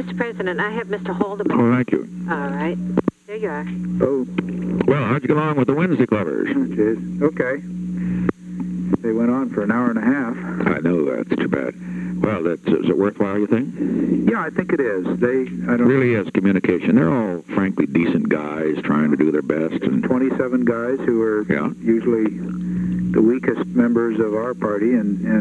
Mr. President, I have Mr. Haldeman. Oh, thank you. All right. There you are. Oh, Well, how'd you get along with the Wednesday clubbers? geez. Okay. They went on for an hour and a half. I know that's too bad. Well, is it worthwhile, you think? Yeah, I think it is. I don't Really is communication. They're all, frankly, decent guys trying to do their best. And 27 guys who are Yeah. usually the weakest members of our party,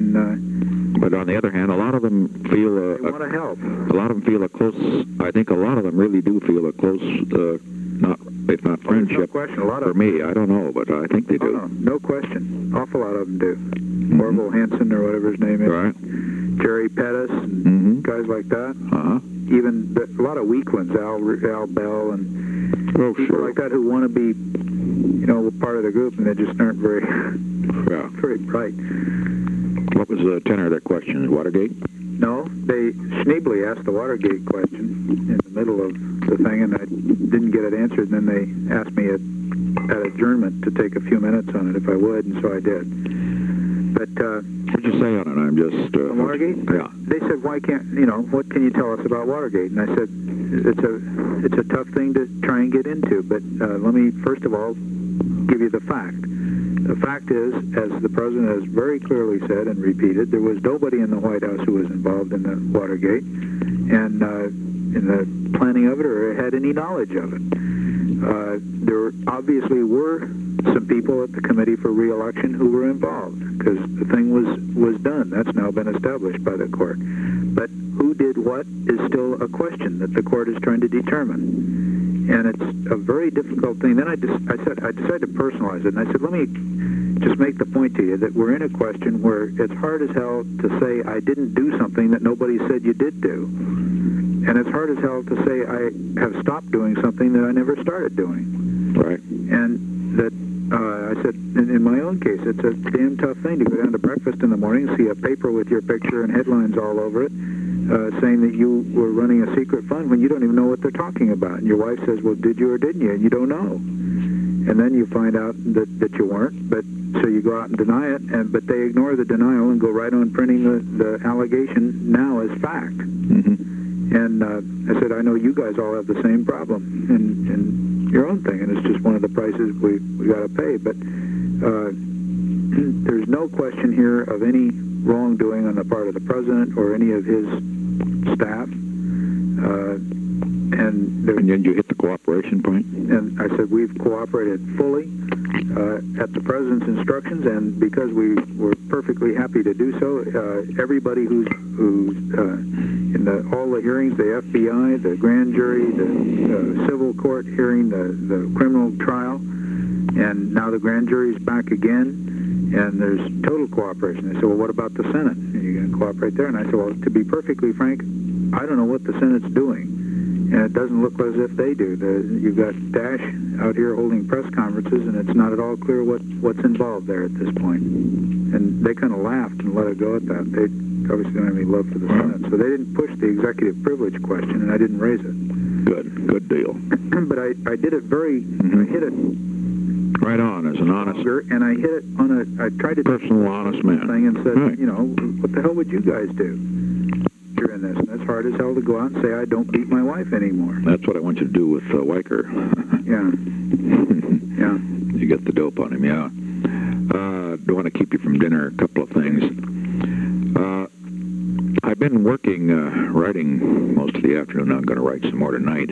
and but on the other hand, a lot of them feel they want to help. a lot of them feel a close. I think a lot of them really do feel a close, not if not No friendship. question. A lot For of me, I don't know, but I think they do. Oh, no question. Awful lot of them do. Orville Hanson, or whatever his name is. Right? Jerry Pettis, and Mm-hmm. guys like that. Uh-huh. Even a lot of weak ones, Al Bell, and Oh, people sure. like that who want to be, part of the group, and they just aren't very, Yeah. very bright. What was the tenor of their questions? Watergate? No, Schneebly asked the Watergate question in the middle of the thing, and I didn't get it answered, and then they asked me at adjournment to take a few minutes on it if I would, and so I did. But, What'd you say on it? I'm just... on Watergate? Yeah. They said, why can't, what can you tell us about Watergate? And I said, it's a tough thing to try and get into, but let me, first of all, give you the fact. The fact is, as the President has very clearly said and repeated, there was nobody in the White House who was involved in the Watergate, and in the planning of it or had any knowledge of it. There obviously were some people at the Committee for Re-election who were involved, because the thing was done. That's now been established by the court. But who did what is still a question that the court is trying to determine. And it's a very difficult thing. Then I decided to personalize it, and I said, let me just make the point to you that we're in a question where it's hard as hell to say I didn't do something that nobody said you did do. And it's hard as hell to say I have stopped doing something that I never started doing. Right. And that I said, in my own case, it's a damn tough thing to go down to breakfast in the morning, see a paper with your picture and headlines all over it, saying that you were running a secret fund when you don't even know what they're talking about. And your wife says, well, did you or didn't you? And you don't know. And then you find out that you weren't, but so you go out and deny it, but they ignore the denial and go right on printing the allegation now as fact. Mm-hmm. And I said, I know you guys all have the same problem in your own thing, and it's just one of the prices we got to pay. But there's no question here of any wrongdoing on the part of the President or any of his staff. And then you hit the cooperation point? And I said, we've cooperated fully at the President's instructions, and because we were perfectly happy to do so, everybody who's in all the hearings, the FBI, the grand jury, the civil court hearing, the criminal trial, and now the grand jury's back again, and there's total cooperation. They said, well, what about the Senate? Are you going to cooperate there? And I said, well, to be perfectly frank, I don't know what the Senate's doing. And it doesn't look as if they do. You've got Dash out here holding press conferences, and it's not at all clear what's involved there at this point. And they kind of laughed and let it go at that. They obviously don't have any love for the Senate. So they didn't push the executive privilege question, and I didn't raise it. Good deal. But I did it I hit it right on as an honest... And I hit it on I tried to... Personal, honest man. ...thing and said, right. What the hell would you guys do? You're in this, and it's hard as hell to go out and say I don't beat my wife anymore. That's what I want you to do with Weicker. Yeah. Yeah. You get the dope on him, yeah. Don't want to keep you from dinner. A couple of things. I've been working, writing most of the afternoon. I'm going to write some more tonight.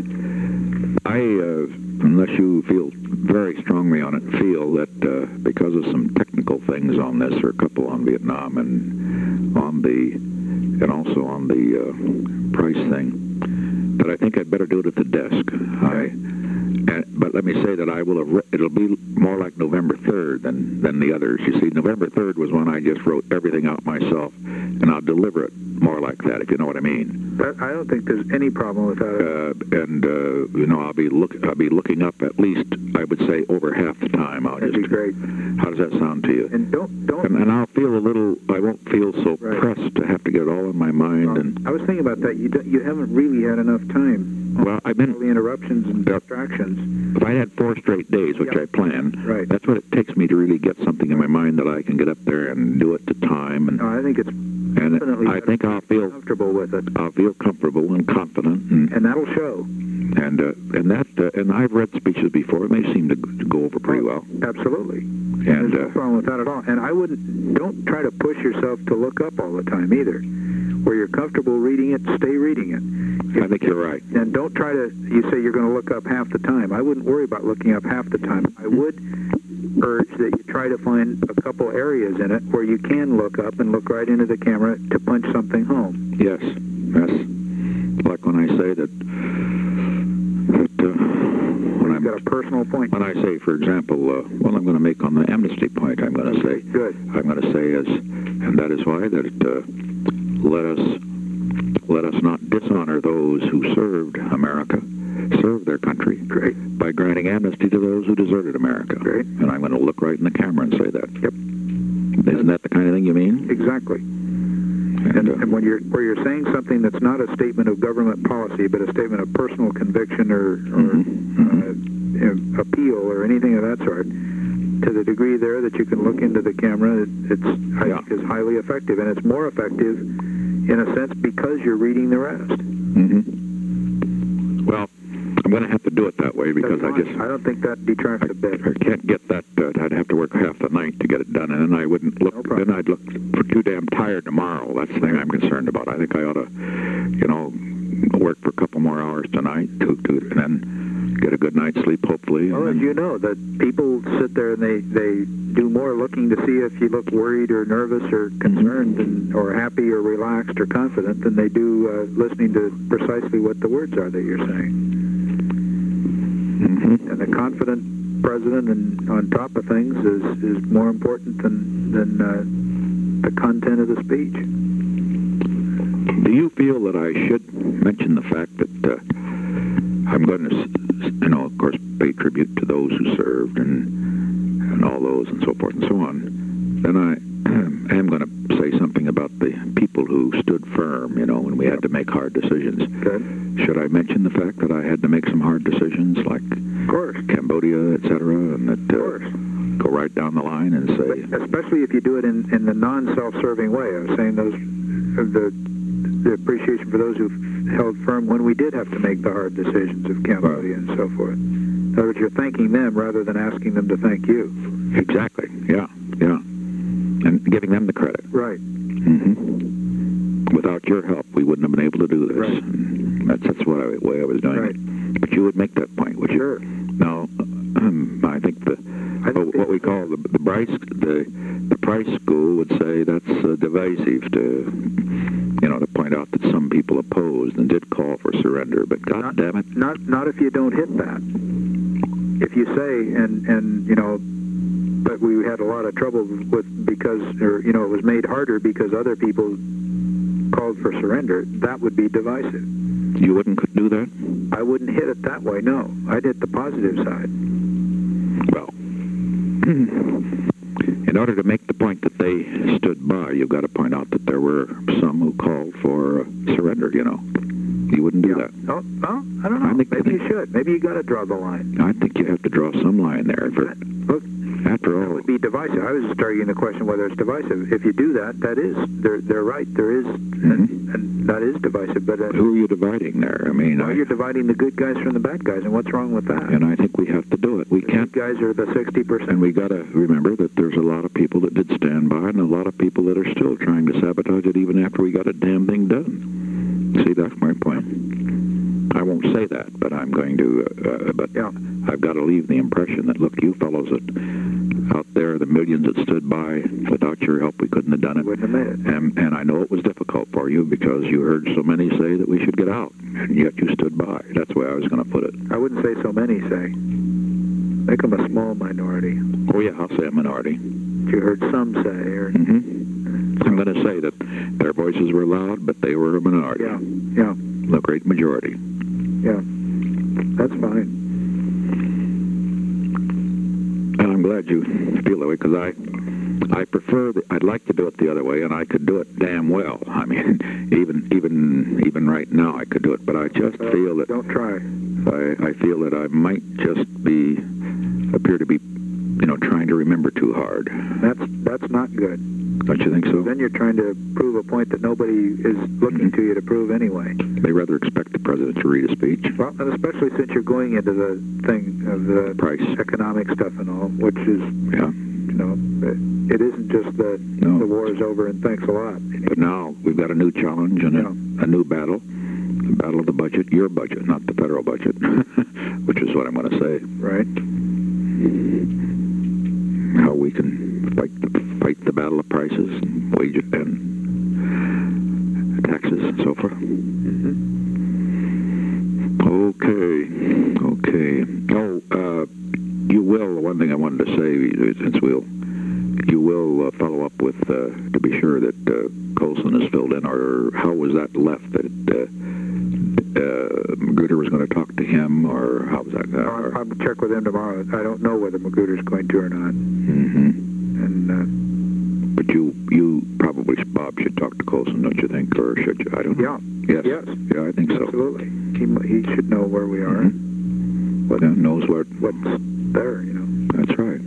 Unless you feel very strongly on it, feel that because of some technical things on this, or a couple on Vietnam and also on the price thing, that I think I'd better do it at the desk. But let me say that it'll be more like November 3rd than the others. You see, November 3rd was when I just wrote everything out myself, and I'll deliver it more like that, if you know what I mean. I don't think there's any problem with that. I'll be looking up at least, I would say, over half the time. That'd be great. How does that sound to you? And don't. And I'll feel I won't feel so pressed to have to get it all in my mind. I was thinking about that. You haven't really had enough time Well, I've been... all the interruptions and Yep. distractions. If I had 4 straight days, which Yep. I plan, Right. that's what it takes me to really get something in my mind that I can get up there and do it to time. And, No, I think it's and definitely I think I'll feel comfortable with it, comfortable and confident. and that'll show. And I've read speeches before, and they seem to go over pretty well. Absolutely. And There's no problem with that at all. And don't try to push yourself to look up all the time either. Where you're comfortable reading it, stay reading it. I think you're right. And don't try to, you say you're going to look up half the time. I wouldn't worry about looking up half the time. I would urge that you try to find a couple areas in it where you can look up and look right into the camera to punch something home. Yes. Like when I say that When you've got a personal point. when I say, for example, what I'm going to make on the amnesty point, I'm going to say, Good. I'm going to say is, and that is why that let us not dishonor those who served America, served their country, Great. by granting amnesty to those who deserted America. Great. And I'm going to look right in the camera and say that. Yep. Isn't that the kind of thing you mean? Exactly. And, And when where you're saying something that's not a statement of government policy, but a statement of personal conviction or appeal or anything of that sort, to the degree there that you can look into the camera, I think is highly effective, and it's more effective in a sense because you're reading the rest. Well, I'm going to have to do it that way because I don't think that detracts a bit. I can't get that. I'd have to work half the night to get it done, and then I wouldn't look. No problem. Then I'd look too damn tired tomorrow. That's the thing I'm concerned about. I think I ought to, work for a couple more hours tonight, and then get a good night's sleep, hopefully. Well, as you know, that people sit there and they do more looking to see if you look worried or nervous or concerned or happy or relaxed or confident than they do listening to precisely what the words are that you're saying. And the confident president and on top of things is more important than the content of the speech. Do you feel that I should mention the fact that I'm going to, of course, pay tribute to those who served and all those and so forth and so on? Then I am going to say something about the people who stood firm, when we had to make hard decisions. Good. Should I mention the fact that I had to make some hard decisions, like Of course. Cambodia, etc., and that Of course. go right down the line and say, Especially if you do it in the non-self-serving way. I was saying the appreciation for those who held firm when we did have to make the hard decisions of Cambodia and so forth. In other words, you're thanking them rather than asking them to thank you. exactly, yeah, and giving them the credit. Right. Without your help, we wouldn't have been able to do this. Right. And that's the way I was doing Right. it. But you would make that point, would you? Sure. Now, I think what we call the Price School would say that's divisive to point out that some people opposed and did call for surrender. But God damn it, Not if you don't hit that. If you say but we had a lot of trouble because it was made harder because other people called for surrender, that would be divisive. you wouldn't do that? I wouldn't hit it that way, no. I'd hit the positive side. Well, in order to make the point that they stood by, you've got to point out that there were some who called for surrender, You wouldn't do that. Oh, I don't know. Maybe you should. Maybe you got to draw the line. I think you have to draw some line there. Look, After that all, would be divisive. I was just arguing the question whether it's divisive. If you do that, they're right. There is, and that is divisive. But who are you dividing there? I mean, you're dividing the good guys from the bad guys, and what's wrong with that? and I think we have to do it. We The can't. good guys are the 60%. And we got to remember that there's a lot of people that did stand by, and a lot of people that are still trying to sabotage it, even after we got a damn thing done. See, that's my point. I won't say that, but I'm going to. But Yeah. I've got to leave the impression that, look, you fellows out there, the millions that stood by, without your help, we couldn't have done it. Wouldn't have made it. And I know it was difficult for you because you heard so many say that we should get out, and yet you stood by. That's the way I was going to put it. I wouldn't say so many say. Make them a small minority. Oh, yeah, I'll say a minority. You heard some say. Or, I'm going to say that their voices were loud, but they were a minority. Yeah. The great majority. Yeah. That's fine. And I'm glad you feel that way, because I prefer. I'd like to do it the other way, and I could do it damn well. I mean, even right now, I could do it. But I just feel that don't try. I feel that I might just appear to be, trying to remember too hard. That's not good. Don't you think so? Then you're trying to prove a point that nobody is looking to you to prove anyway. They rather expect the president to read a speech. Well, and especially since you're going into the thing of the Price. economic stuff and all, which is, Yeah. it isn't just that No. the war is over and thanks a lot. But now we've got a new challenge and a new battle. The battle of the budget, your budget, not the federal budget, which is what I'm going to say. Right. How we can fight the battle of prices and wages and taxes and so forth. Okay. Oh, you will. One thing I wanted to say, since you will follow up with to be sure that Colson is filled in, or how was that left? That Magruder was going to talk to him, or how was that? I'll check with him tomorrow. I don't know whether Magruder's going to or not. And but you probably, Bob, should talk to Colson, don't you think, or should you? I don't know. Yeah. Yes. Yeah, I think so. Absolutely. He should know where we are. What knows what's there. That's right.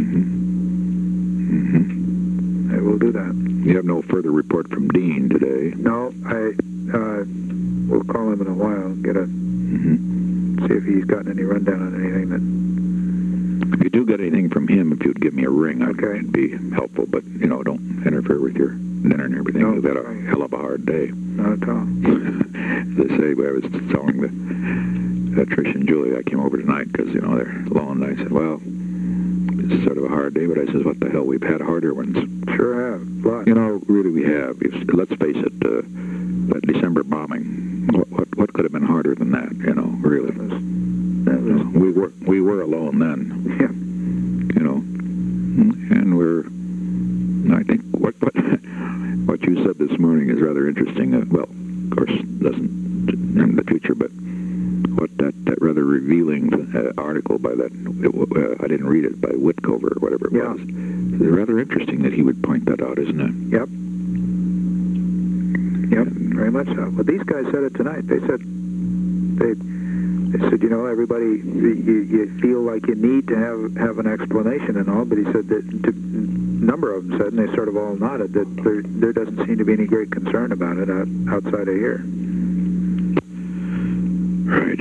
I will do that. You have no further report from Dean today. No, we'll call him in a while and get see if he's gotten any rundown on anything that. If you do get anything from him, if you'd give me a ring, Okay. It'd be helpful. But don't interfere with your dinner and everything. No, You've had a hell of a hard day. Not at all. They say, I was telling Trish and Julie, I came over tonight because they're alone. And I said, well, it's sort of a hard day, but I said, what the hell? We've had harder ones. Sure have. Lots. Really we have. Let's face it. That December bombing. What could have been harder than that? Really. We were alone then. Yeah. And I think what you said this morning is rather interesting. Well, of course, doesn't in the future, but what that rather revealing article by that, I didn't read it, by Witkover or whatever it was. It's rather interesting that he would point that out, isn't it? Yep. Very much so. Well, these guys said it tonight. They said, everybody, you feel like you need to have an explanation and all, but he said that a number of them said, and they sort of all nodded, that there doesn't seem to be any great concern about it outside of here. Right.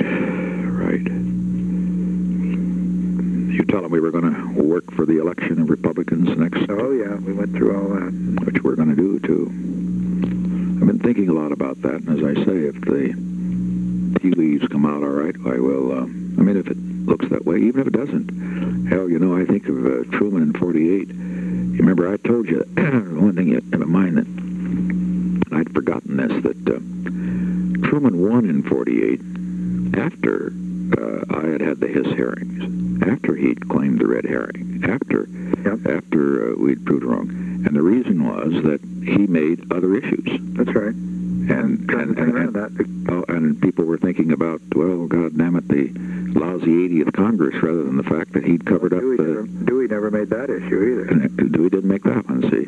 You tell them we were going to work for the election of Republicans next. Oh, yeah, we went through all that. Which we're going to do, too. I've been thinking a lot about that, and as I say, if the tea leaves come out all right, I will, if it looks that way, even if it doesn't. Hell, I think of Truman in 48. You remember I told you, one thing you have in mind, that I'd forgotten this, that Truman won in 48 after I had the Hiss hearings, after he'd claimed the red herring, after we'd proved wrong. And the reason was that he made other issues. That's right. And people were thinking about, well, God damn it, the lousy 80th Congress, rather than the fact that he'd covered up the... Dewey never made that issue either. Dewey didn't make that one, see.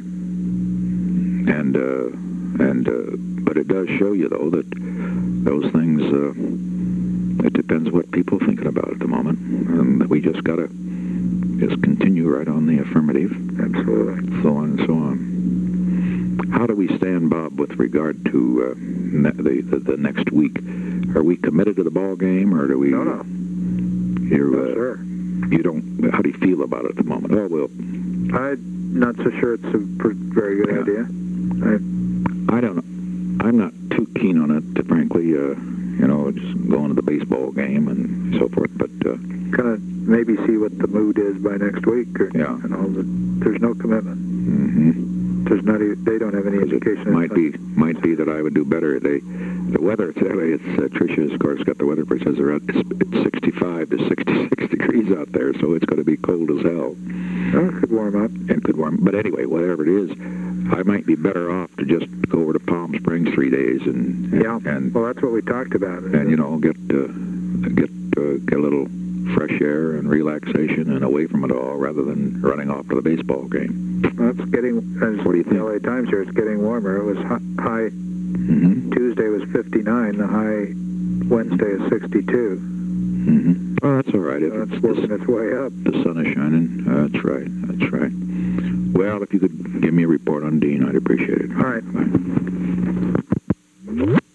But it does show you, though, that those things, it depends what people are thinking about at the moment. And we just got to continue right on the affirmative. Absolutely. So on and so on. How do we stand, Bob, with regard to the next week? Are we committed to the ball game, or do we? No. Sure. You don't. How do you feel about it at the moment? Oh, well, I'm not so sure it's a very good idea. I don't know. I'm not too keen on it, frankly. Just going to the baseball game and so forth. But kind of maybe see what the mood is by next week. And all that. There's no commitment. There's not. They don't have any indication. It might be that I would do better. The weather today. It's Tricia's, of course, got the weather. It says it's 65 to 66 degrees out there, so it's going to be cold as hell. Oh, it could warm up. It could warm. But anyway, whatever it is, I might be better off to just go over to Palm Springs 3 days and well, that's what we talked about. And get a little fresh air and relaxation and away from it all, rather than running off to the baseball game. Well, it's getting, as What do you think? the LA Times here, it's getting warmer. It was high Tuesday was 59. The high Wednesday is 62. Oh, that's all right. If That's it's working its way up. the sun is shining. That's right. That's right. Well, if you could give me a report on Dean, I'd appreciate it. All right. Bye.